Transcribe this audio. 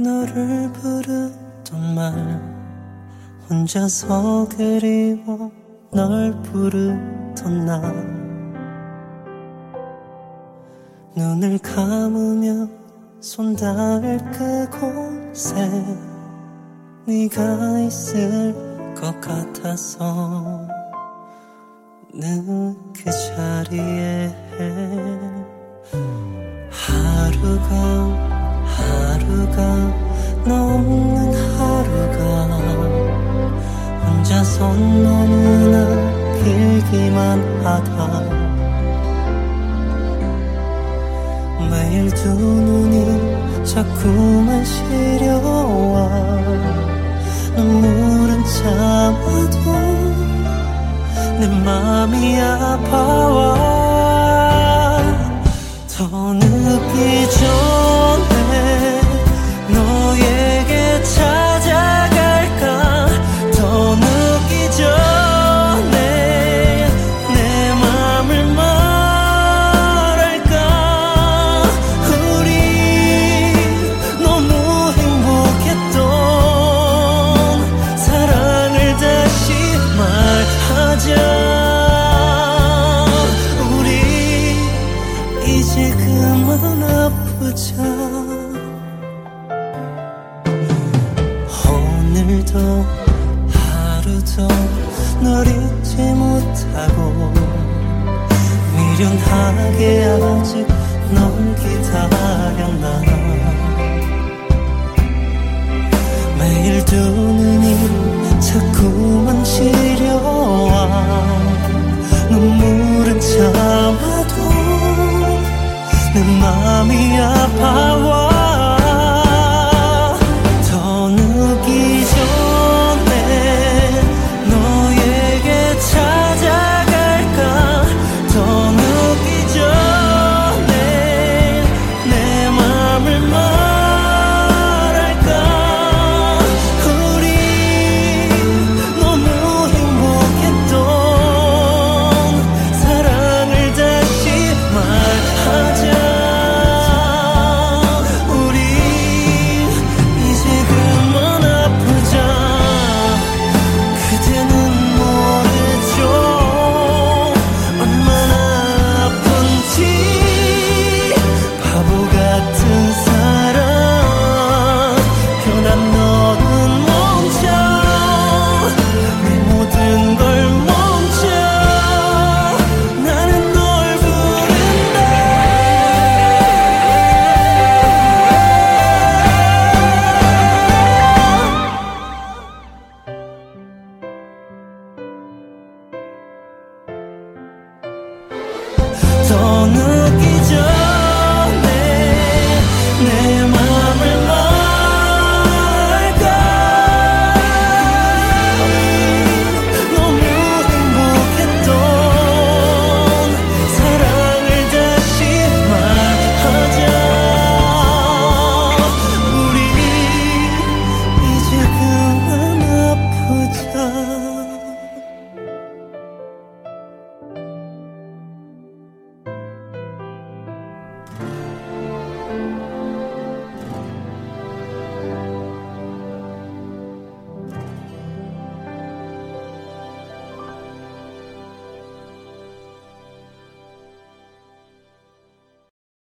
너를 부르던 말 혼자서 그리워 널 부르던 나 눈을 감으며 손 닿을 그곳에 네가 있을 것 같아서 늘 그 자리에 하루가 너 없는 하루가 혼자서 너무나 길기만 하다 매일 두 눈이 자꾸만 시려와 눈물은 참아도 내 맘이 아파와 더 늦기 전에 너에게 찾아갈까 더 늦기 전에 내 맘을 말할까 우리 너무 행복했던 사랑을 다시 말하자 이제 그만 아프자 오늘도 하루도 널 잊지 못하고 미련하게 아직 널 기다렸나 매일 두 눈이 자꾸만 시려와 눈물은 참아도 내 맘이 아파와 더 늦기 전에 너에게 찾아갈까 더 늦기 전에 내 맘을 말할까 우리 너무 행복했던 사랑을 다시 말하자 더